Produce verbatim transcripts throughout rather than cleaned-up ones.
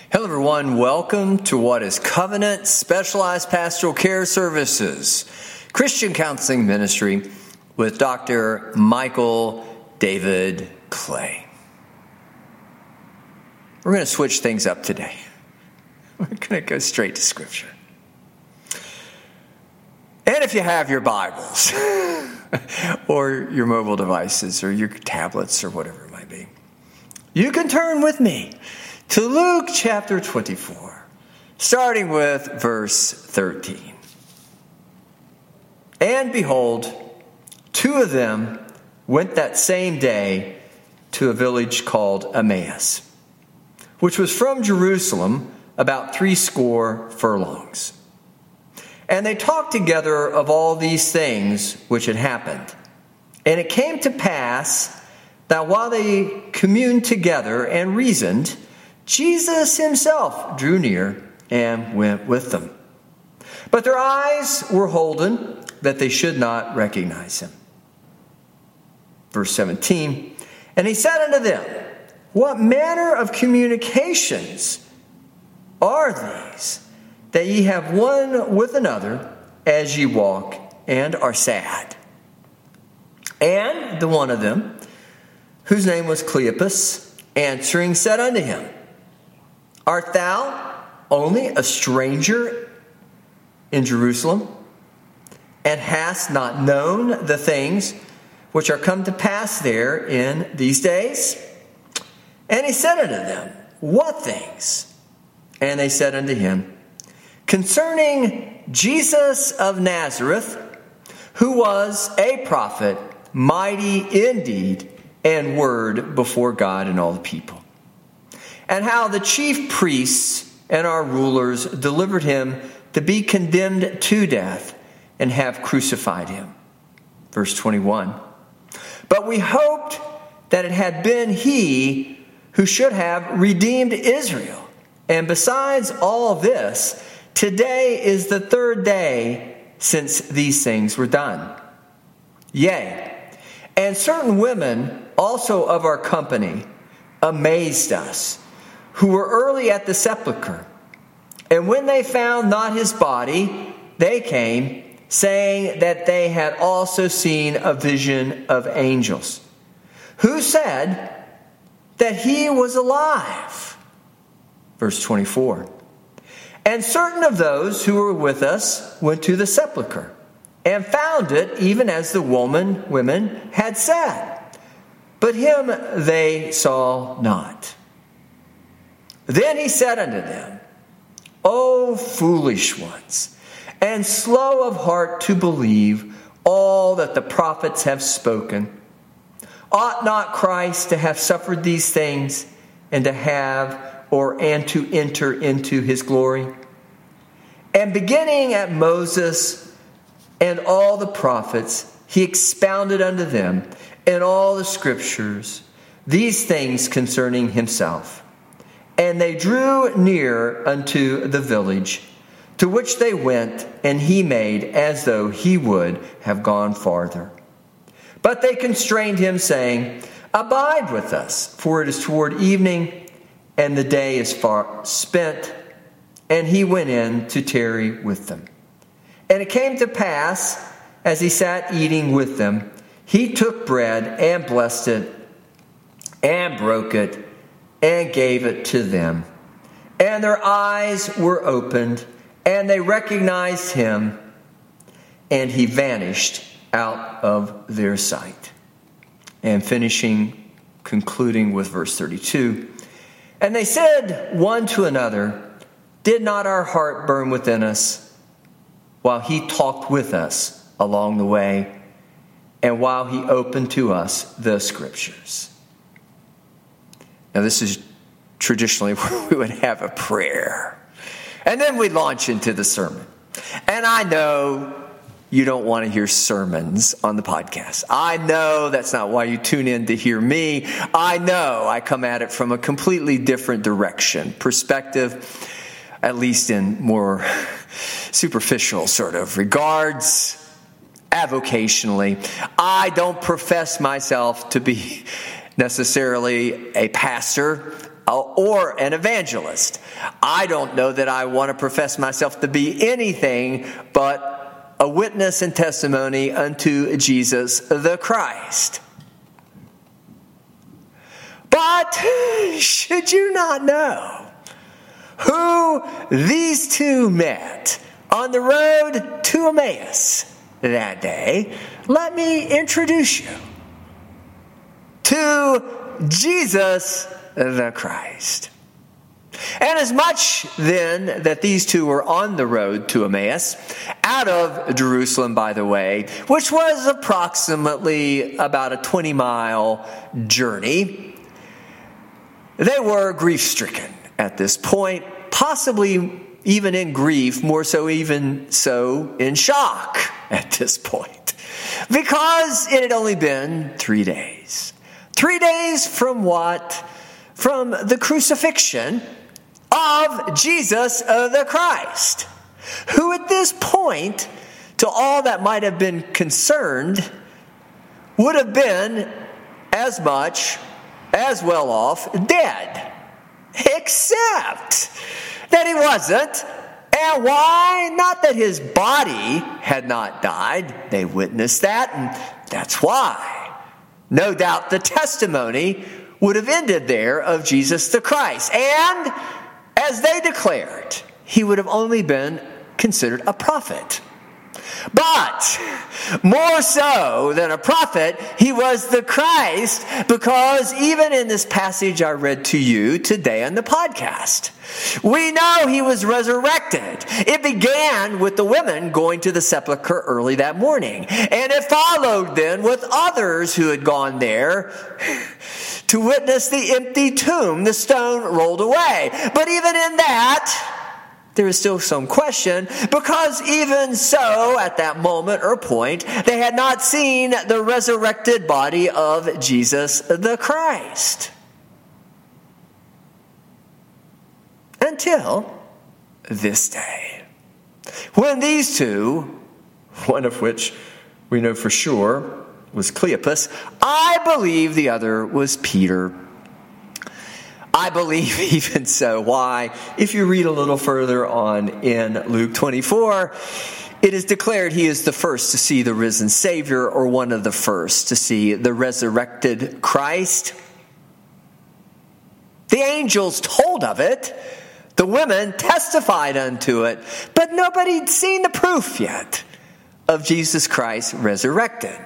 Hello everyone, welcome to what is Covenant Specialized Pastoral Care Services, Christian Counseling Ministry with Doctor Michael David Clay. We're going to switch things up today. We're going to go straight to Scripture. And if you have your Bibles or your mobile devices or your tablets or whatever it might be, you can turn with me to Luke chapter twenty-four, starting with verse thirteen. And behold, two of them went that same day to a village called Emmaus, which was from Jerusalem about threescore furlongs. And they talked together of all these things which had happened. And it came to pass that while they communed together and reasoned, Jesus himself drew near and went with them. But their eyes were holden that they should not recognize him. Verse seventeen, and he said unto them, what manner of communications are these that ye have one with another as ye walk and are sad? And the one of them, whose name was Cleopas, answering said unto him, art thou only a stranger in Jerusalem, and hast not known the things which are come to pass there in these days? And he said unto them, what things? And they said unto him, concerning Jesus of Nazareth, who was a prophet, mighty in deed and word before God and all the people. And how the chief priests and our rulers delivered him to be condemned to death and have crucified him. Verse twenty-one. But we hoped that it had been he who should have redeemed Israel. And besides all this, today is the third day since these things were done. Yea, and certain women also of our company amazed us, who were early at the sepulchre. And when they found not his body, they came, saying that they had also seen a vision of angels, who said that he was alive. Verse twenty-four. And certain of those who were with us went to the sepulchre, and found it even as the woman women had said, but him they saw not. Then he said unto them, O foolish ones, and slow of heart to believe all that the prophets have spoken. Ought not Christ to have suffered these things, and to have, or and to enter into his glory? And beginning at Moses and all the prophets, he expounded unto them in all the scriptures these things concerning himself. And they drew near unto the village, to which they went, and he made as though he would have gone farther. But they constrained him, saying, abide with us, for it is toward evening, and the day is far spent. And he went in to tarry with them. And it came to pass, as he sat eating with them, he took bread and blessed it, and broke it, and gave it to them. And their eyes were opened, and they recognized him, and he vanished out of their sight. And finishing, concluding with verse thirty-two. And they said one to another, did not our heart burn within us while he talked with us along the way, and while he opened to us the scriptures? Now, this is traditionally where we would have a prayer, and then we launch into the sermon. And I know you don't want to hear sermons on the podcast. I know that's not why you tune in to hear me. I know I come at it from a completely different direction, perspective, at least in more superficial sort of regards, avocationally. I don't profess myself to be necessarily a pastor or an evangelist. I don't know that I want to profess myself to be anything but a witness and testimony unto Jesus the Christ. But should you not know who these two met on the road to Emmaus that day, let me introduce you to Jesus the Christ. And as much then that these two were on the road to Emmaus, out of Jerusalem, by the way, which was approximately about a twenty mile journey, they were grief-stricken at this point, possibly even in grief, more so even so in shock at this point, because it had only been three days. Three days from what? From the crucifixion of Jesus uh, the Christ, who at this point, to all that might have been concerned, would have been as much, as well off, dead. Except that he wasn't. And why? Not that his body had not died. They witnessed that, and that's why. No doubt the testimony would have ended there of Jesus the Christ. And as they declared, he would have only been considered a prophet. But more so than a prophet, he was the Christ, because even in this passage I read to you today on the podcast, we know he was resurrected. It began with the women going to the sepulchre early that morning, and it followed then with others who had gone there to witness the empty tomb, the stone rolled away. But even in that, there is still some question, because even so, at that moment or point, they had not seen the resurrected body of Jesus the Christ. Until this day, when these two, one of which we know for sure was Cleopas, I believe the other was Peter. I believe even so. Why? If you read a little further on in Luke twenty-four, it is declared he is the first to see the risen Savior, or one of the first to see the resurrected Christ. The angels told of it. The women testified unto it. But nobody had seen the proof yet of Jesus Christ resurrected.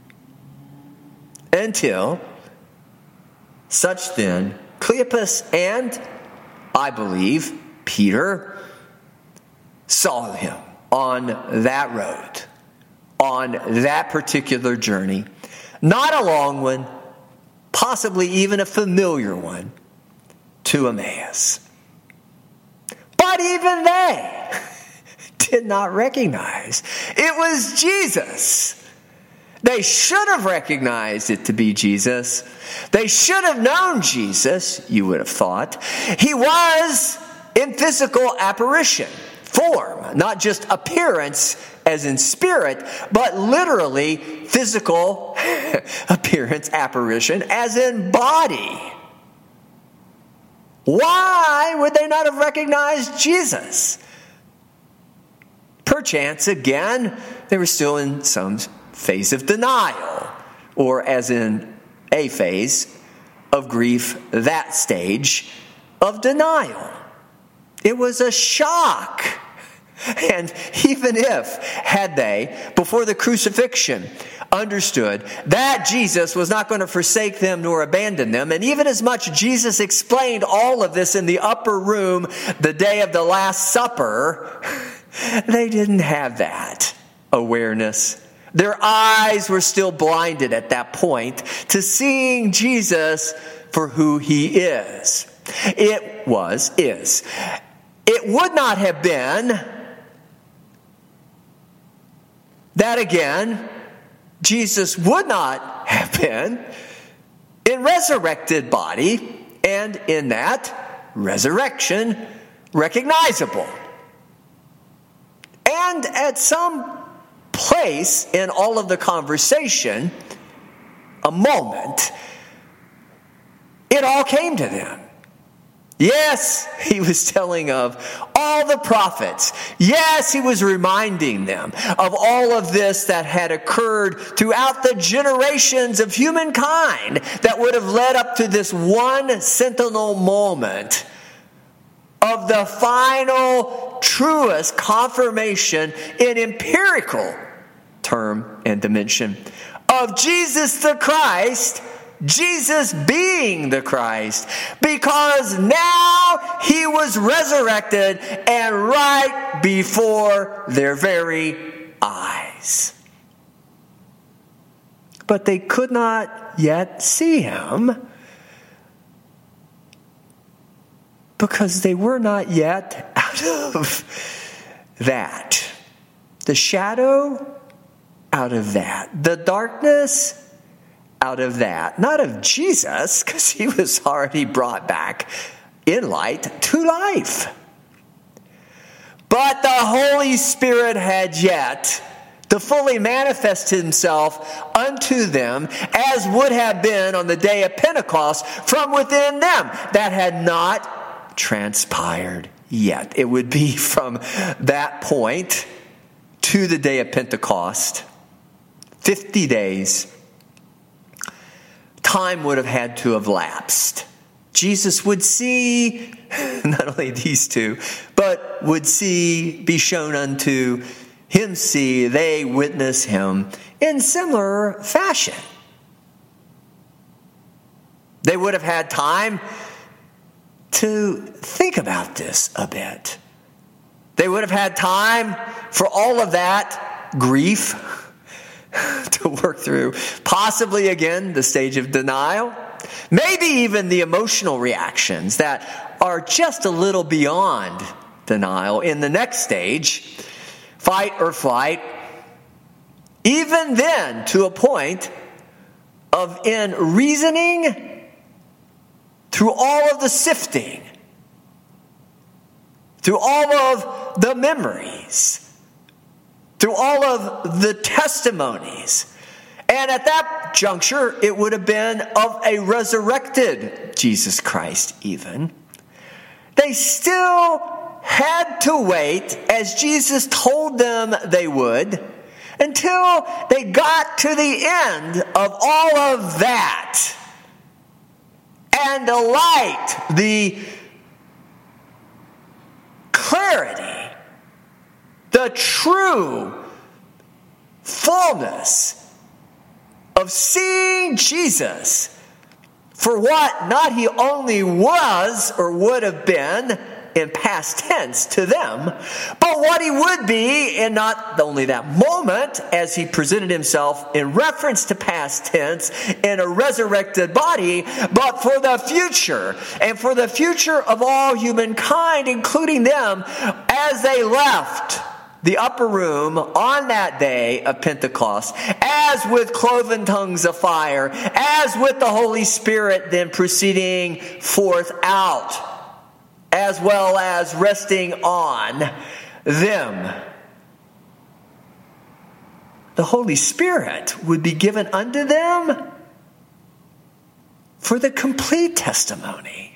Until such then, Cleopas and, I believe, Peter saw him on that road, on that particular journey. Not a long one, possibly even a familiar one, to Emmaus. But even they did not recognize it was Jesus. They should have recognized it to be Jesus. They should have known Jesus, you would have thought. He was in physical apparition, form, not just appearance as in spirit, but literally physical appearance, apparition, as in body. Why would they not have recognized Jesus? Perchance, again, they were still in some phase of denial, or as in a phase of grief, that stage of denial. It was a shock. And even if, had they, before the crucifixion, understood that Jesus was not going to forsake them nor abandon them, and even as much Jesus explained all of this in the upper room the day of the Last Supper, they didn't have that awareness. Their eyes were still blinded at that point to seeing Jesus for who he is. It was, is. It would not have been that again, Jesus would not have been in resurrected body, and in that resurrection recognizable. And at some place in all of the conversation, a moment, it all came to them. Yes, he was telling of all the prophets. Yes, he was reminding them of all of this that had occurred throughout the generations of humankind that would have led up to this one sentinel moment of the final, truest confirmation in empirical term and dimension of Jesus the Christ, Jesus being the Christ, because now he was resurrected and right before their very eyes. But they could not yet see him because they were not yet out of that. The shadow, out of that. The darkness, out of that. Not of Jesus, because he was already brought back in light to life. But the Holy Spirit had yet to fully manifest himself unto them, as would have been on the day of Pentecost from within them. That had not transpired yet. It would be from that point to the day of Pentecost, fifty days. Time would have had to have lapsed. Jesus would see not only these two, but would see, be shown unto him, see, they witness him in similar fashion. They would have had time to think about this a bit. They would have had time for all of that grief to work through. Possibly, again, the stage of denial. Maybe even the emotional reactions that are just a little beyond denial in the next stage, fight or flight. Even then, to a point of in reasoning through all of the sifting, through all of the memories, through all of the testimonies. And at that juncture, it would have been of a resurrected Jesus Christ even. They still had to wait, as Jesus told them they would, until they got to the end of all of that. And the light, the clarity, the true fullness of seeing Jesus for what not he only was or would have been in past tense to them, but what he would be in not only that moment as he presented himself in reference to past tense in a resurrected body, but for the future, and for the future of all humankind, including them, as they left the upper room on that day of Pentecost, as with cloven tongues of fire, as with the Holy Spirit then proceeding forth out, as well as resting on them. The Holy Spirit would be given unto them for the complete testimony.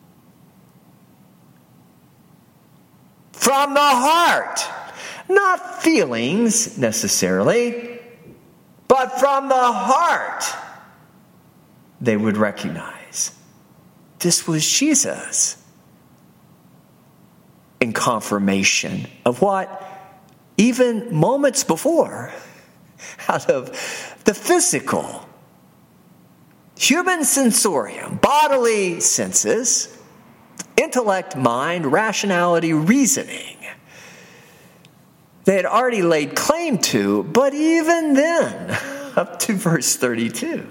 From the heart. Not feelings necessarily, but from the heart they would recognize this was Jesus. In confirmation of what even moments before, out of the physical, human sensorium, bodily senses, intellect, mind, rationality, reasoning, they had already laid claim to, but even then, up to verse thirty-two,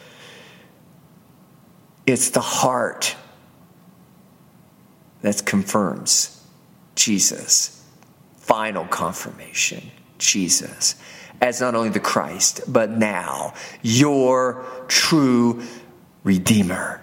it's the heart that confirms Jesus. Final confirmation, Jesus, as not only the Christ, but now your true Redeemer,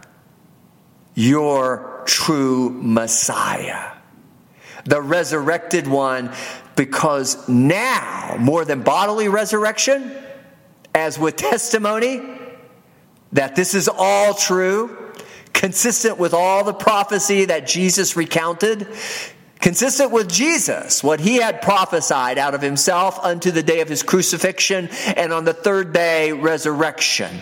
your true Messiah, the resurrected one. Because now, more than bodily resurrection, as with testimony that this is all true, consistent with all the prophecy that Jesus recounted, consistent with Jesus, what he had prophesied out of himself unto the day of his crucifixion and on the third day resurrection.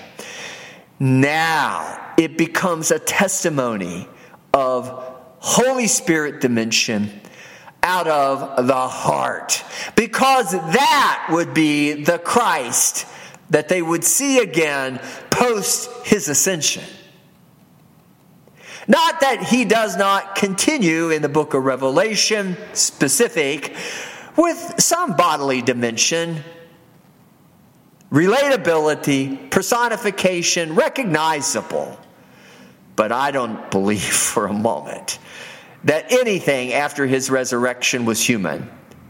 Now it becomes a testimony of Holy Spirit dimension out of the heart, because that would be the Christ that they would see again post his ascension. Not that he does not continue in the book of Revelation specific with some bodily dimension, relatability, personification, recognizable. But I don't believe for a moment that anything after his resurrection was human.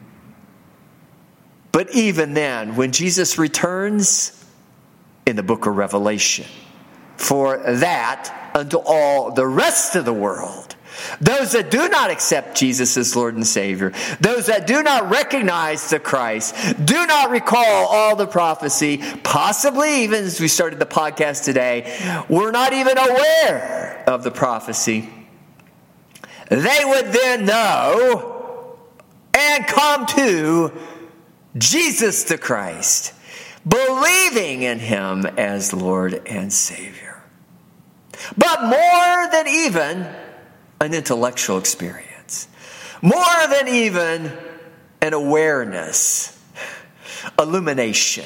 But even then, when Jesus returns in the book of Revelation, for that unto all the rest of the world, those that do not accept Jesus as Lord and Savior, those that do not recognize the Christ, do not recall all the prophecy, possibly even as we started the podcast today, we're not even aware of the prophecy, they would then know and come to Jesus the Christ, believing in him as Lord and Savior. But more than even an intellectual experience, more than even an awareness, illumination,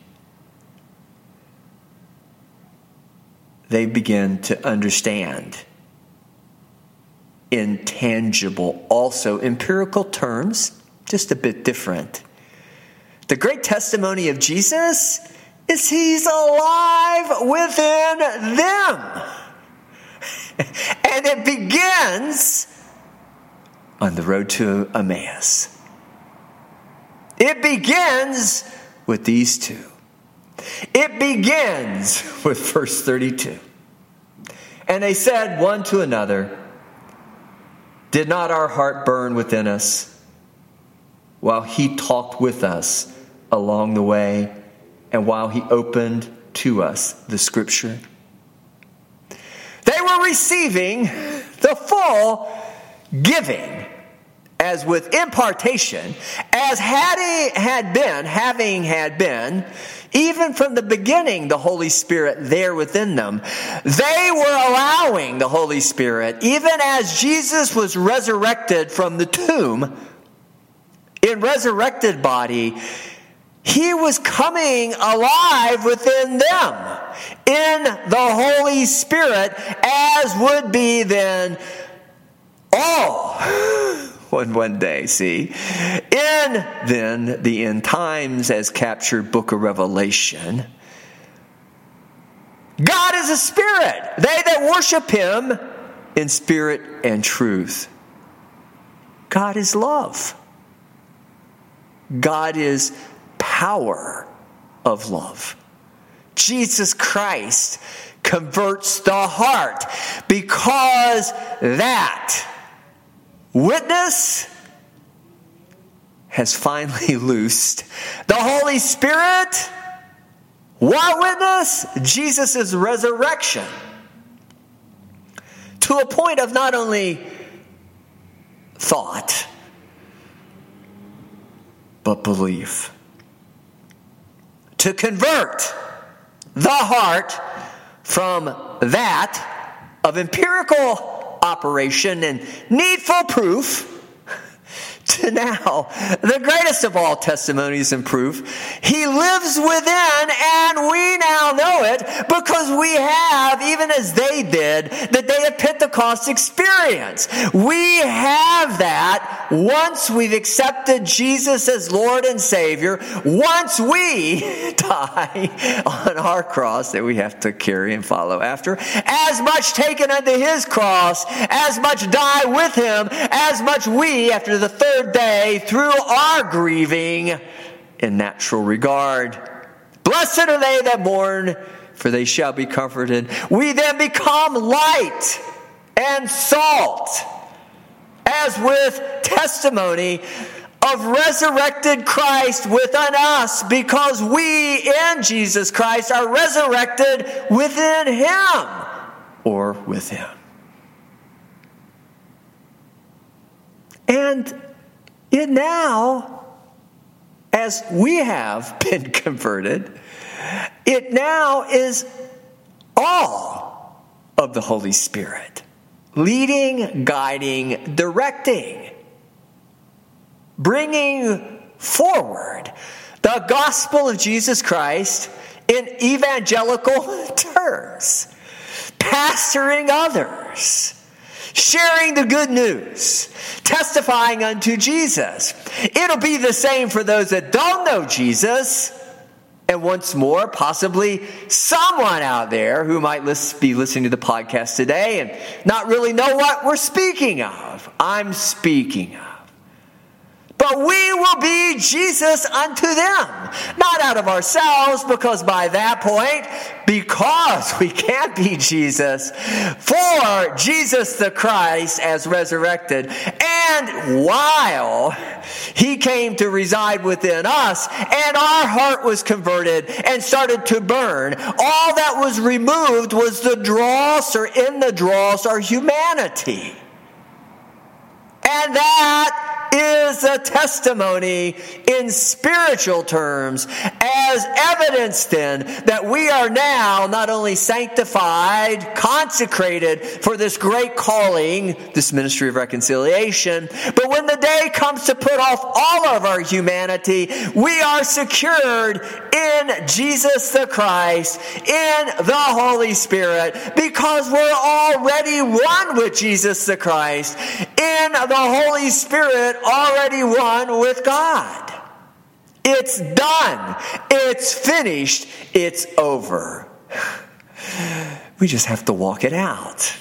they begin to understand in tangible, also empirical terms, just a bit different. The great testimony of Jesus is he's alive within them. And it begins on the road to Emmaus. It begins with these two. It begins with verse thirty-two. And they said one to another, "Did not our heart burn within us while he talked with us along the way and while he opened to us the scripture?" They were receiving the full giving, as with impartation, as had he had been, having had been, even from the beginning, the Holy Spirit there within them. They were allowing the Holy Spirit, even as Jesus was resurrected from the tomb, in resurrected body, he was coming alive within them in the Holy Spirit, as would be then all one one day, see, in then the end times as captured book of Revelation. God is a spirit. They that worship him in spirit and truth. God is love. God is power of love. Jesus Christ converts the heart, because that witness has finally loosed the Holy Spirit. What witness? Jesus' resurrection. To a point of not only thought, but belief. To convert the heart from that of empirical operation and needful proof to now the greatest of all testimonies and proof. He lives within, and we now know it because we have, even as they did, the day of Pentecost experience. We have that once we've accepted Jesus as Lord and Savior, once we die on our cross that we have to carry and follow after, as much taken unto his cross, as much die with him, as much we, after the third day, through our grieving in natural regard. Blessed are they that mourn, for they shall be comforted. We then become light and salt, as with testimony of resurrected Christ within us, because we in Jesus Christ are resurrected within him. or with him. And it now, as we have been converted, it now is all of the Holy Spirit, leading, guiding, directing, bringing forward the gospel of Jesus Christ in evangelical terms, pastoring others, sharing the good news, testifying unto Jesus. It'll be the same for those that don't know Jesus. And once more, possibly someone out there who might be listening to the podcast today and not really know what we're speaking of. I'm speaking of. But we will be Jesus unto them, not out of ourselves, because by that point, because we can't be Jesus, for Jesus the Christ as resurrected, and while he came to reside within us, and our heart was converted and started to burn, all that was removed was the dross, or in the dross, our humanity. And that is a testimony in spiritual terms as evidence then that we are now not only sanctified, consecrated for this great calling, this ministry of reconciliation, but when the day comes to put off all of our humanity, we are secured in Jesus the Christ, in the Holy Spirit, because we're already one with Jesus the Christ, in the Holy Spirit, already one with God. It's done. It's finished. It's over. We just have to walk it out.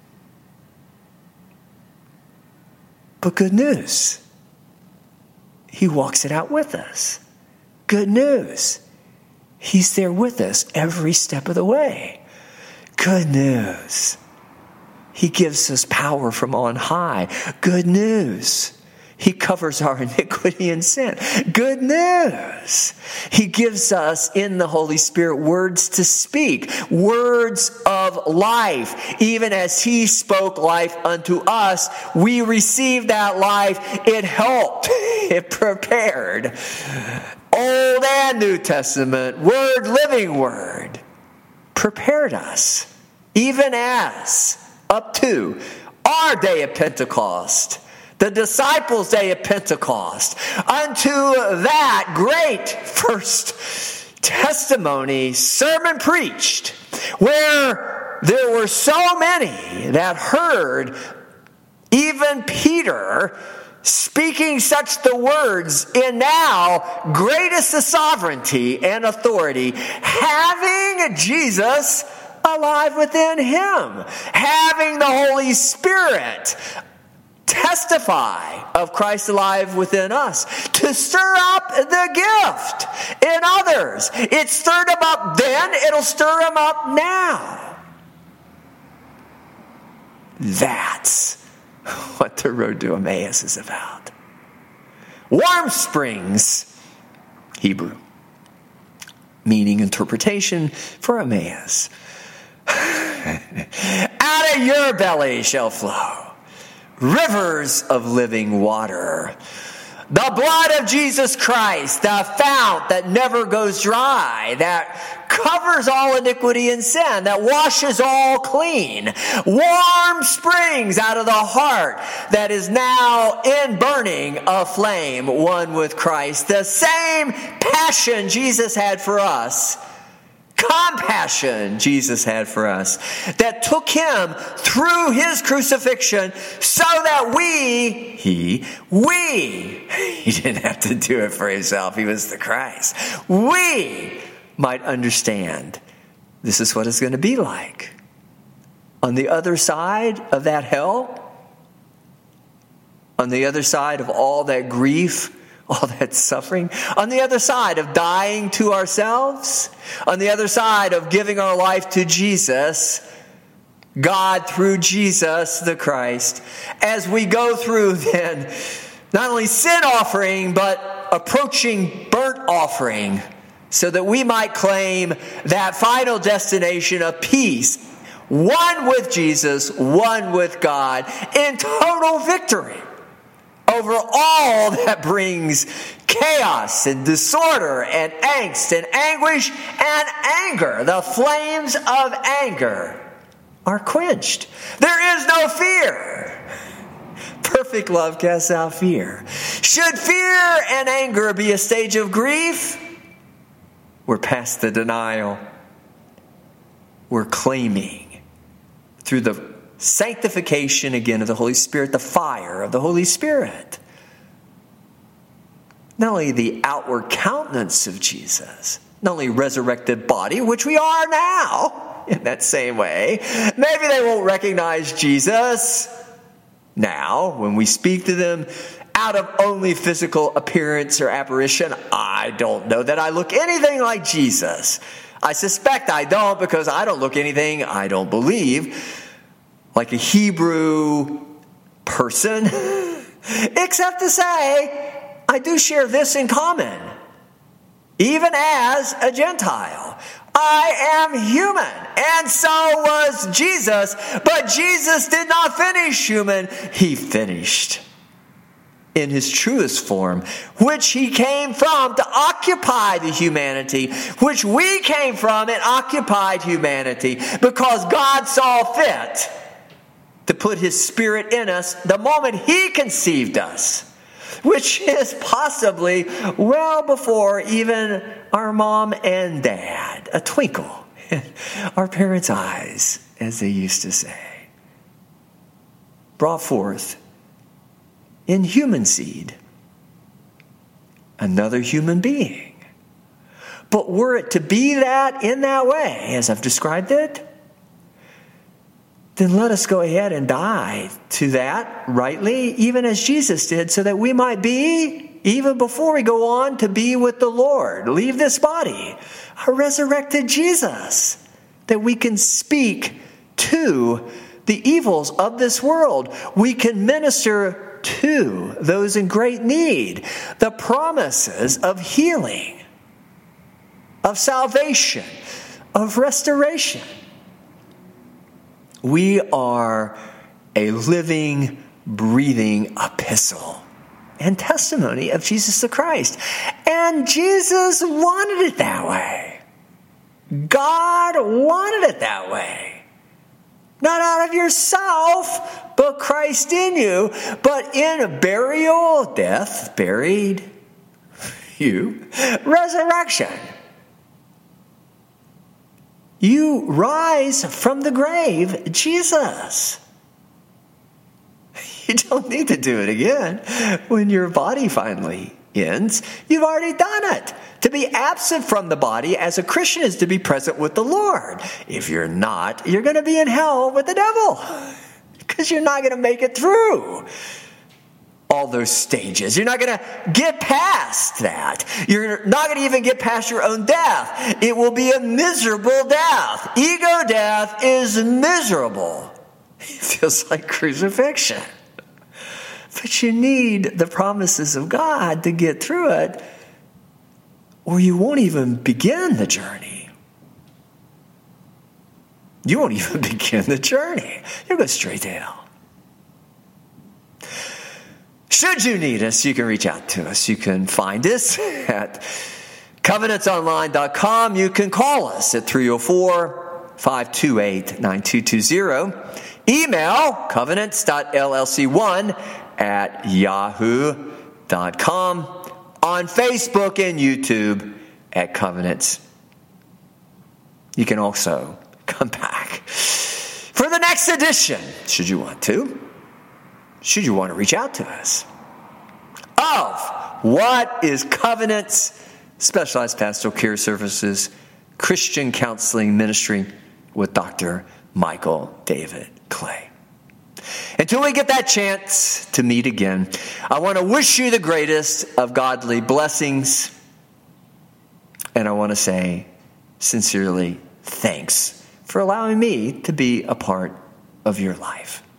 But good news. He walks it out with us. Good news. He's there with us every step of the way. Good news. He gives us power from on high. Good news. He covers our iniquity and sin. Good news. He gives us in the Holy Spirit words to speak, words of life. Even as he spoke life unto us, we received that life. It helped. It prepared. Old and New Testament, word, living word, prepared us, even as up to our day of Pentecost, the disciples' day of Pentecost, unto that great first testimony sermon preached, where there were so many that heard even Peter speaking such the words, in now greatest the sovereignty and authority, having Jesus alive within him, having the Holy Spirit testify of Christ alive within us, to stir up the gift in others. It stirred them up then, it'll stir them up now. That's what the road to Emmaus is about. Warm springs, Hebrew, meaning interpretation for Emmaus. Out of your belly shall flow rivers of living water. The blood of Jesus Christ, the fount that never goes dry, that covers all iniquity and sin, that washes all clean. Warm springs out of the heart that is now in burning a flame, one with Christ. The same passion Jesus had for us, compassion Jesus had for us, that took him through his crucifixion so that we, he, we, he didn't have to do it for himself. He was the Christ. We might understand this is what it's going to be like. On the other side of that hell, on the other side of all that grief, all that suffering, on the other side of dying to ourselves, on the other side of giving our life to Jesus, God through Jesus the Christ, as we go through then not only sin offering, but approaching burnt offering, so that we might claim that final destination of peace one with Jesus, one with God, in total victory over all that brings chaos and disorder and angst and anguish and anger. The flames of anger are quenched. There is no fear. Perfect love casts out fear. Should fear and anger be a stage of grief, we're past the denial. We're claiming through the sanctification again of the Holy Spirit, the fire of the Holy Spirit. Not only the outward countenance of Jesus, not only resurrected body, which we are now in that same way. Maybe they won't recognize Jesus now when we speak to them out of only physical appearance or apparition. I don't know that I look anything like Jesus. I suspect I don't, because I don't look anything, I don't believe, like a Hebrew person, except to say, I do share this in common. Even as a Gentile, I am human, and so was Jesus, but Jesus did not finish human. He finished in his truest form, which he came from to occupy the humanity, which we came from and occupied humanity, because God saw fit to put his Spirit in us the moment he conceived us, which is possibly well before even our mom and dad, a twinkle in our parents' eyes, as they used to say, brought forth in human seed another human being. But were it to be that in that way, as I've described it, then let us go ahead and die to that rightly, even as Jesus did, so that we might be, even before we go on to be with the Lord, leave this body, a resurrected Jesus, that we can speak to the evils of this world. We can minister to those in great need the promises of healing, of salvation, of restoration. We are a living, breathing epistle and testimony of Jesus the Christ. And Jesus wanted it that way. God wanted it that way. Not out of yourself, but Christ in you. But in burial, death, buried, you, resurrection. You rise from the grave, Jesus. You don't need to do it again when your body finally ends. You've already done it. To be absent from the body as a Christian is to be present with the Lord. If you're not, you're going to be in hell with the devil, because you're not going to make it through all those stages. You're not going to get past that. You're not going to even get past your own death. It will be a miserable death. Ego death is miserable. It feels like crucifixion. But you need the promises of God to get through it, or you won't even begin the journey. You won't even begin the journey. You'll go straight to hell. Should you need us, you can reach out to us. You can find us at covenants online dot com. You can call us at three oh four, five two eight, nine two two zero. Email covenants dot l l c one at yahoo dot com. On Facebook and YouTube at Covenants. You can also come back for the next edition, should you want to. Should you want to reach out to us, of what is Covenant's Specialized Pastoral Care Services Christian Counseling Ministry with Doctor Michael David Clay. Until we get that chance to meet again, I want to wish you the greatest of godly blessings. And I want to say sincerely thanks for allowing me to be a part of your life.